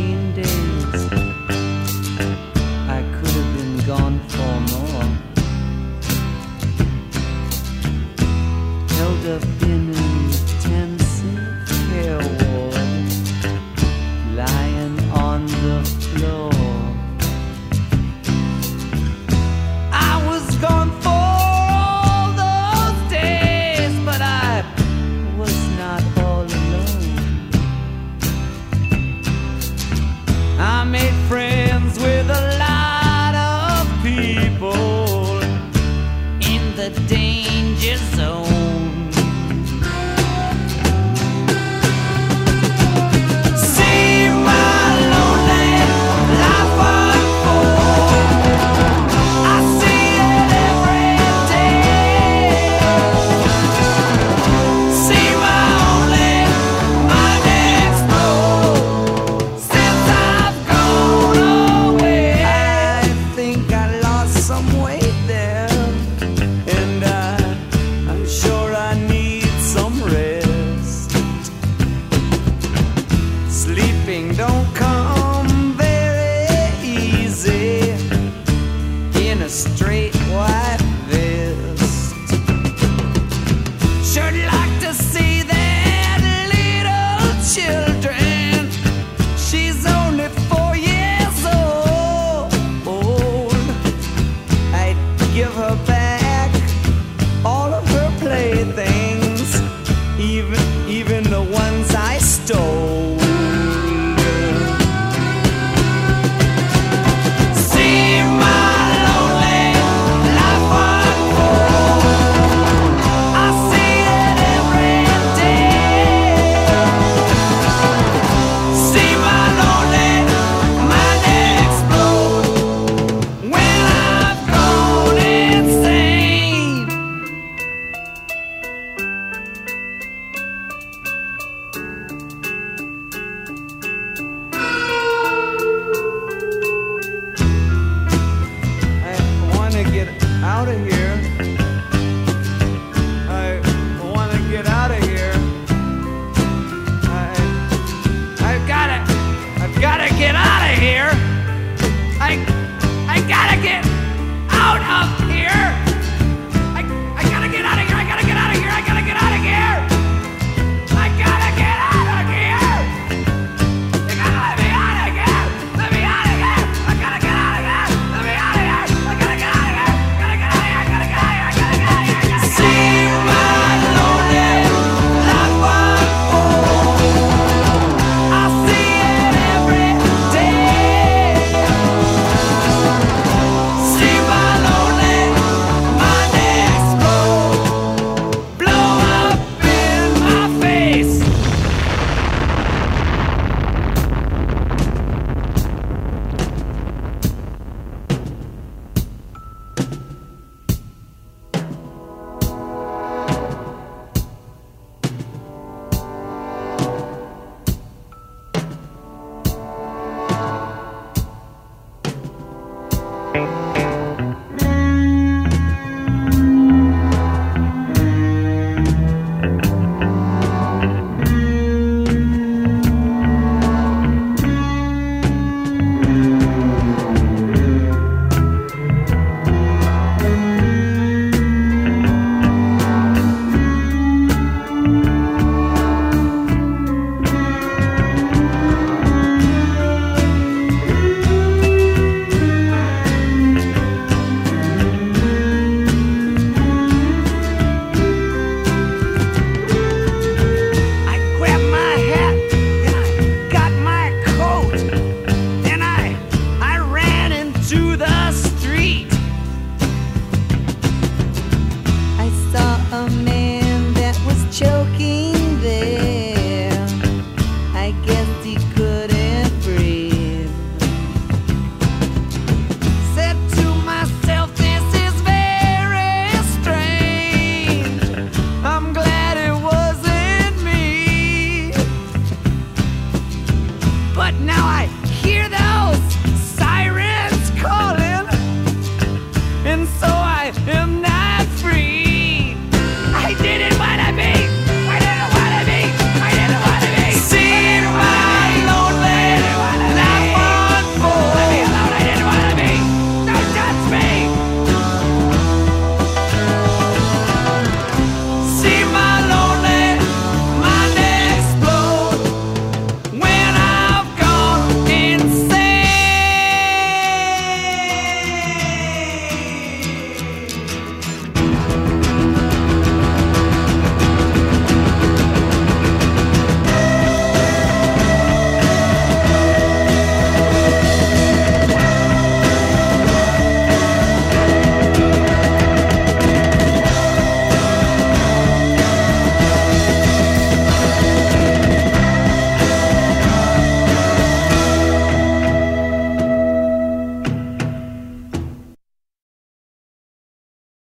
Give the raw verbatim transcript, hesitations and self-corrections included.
fifteen days. I could have been gone for more. Held up in an intensive care ward, lying on the floor. I was gone for all those days, but I was not all alone. I made friends with a lot of people in the danger zone. Don't come very easy in a straight white vest. Sure like to see that little children. She's only four years old. I'd give her back all of her playthings, even even the ones I stole. Out of here. I want to get out of here. I, I've got to, I've got to get out of here. I, I gotta get out of here. I, I gotta get out of here. I gotta get out of here. I gotta get out of here. I gotta get out of here. You gotta let me out of here. Let me out of here. I gotta get out of here. Let me out of here. I gotta get out of here. But now I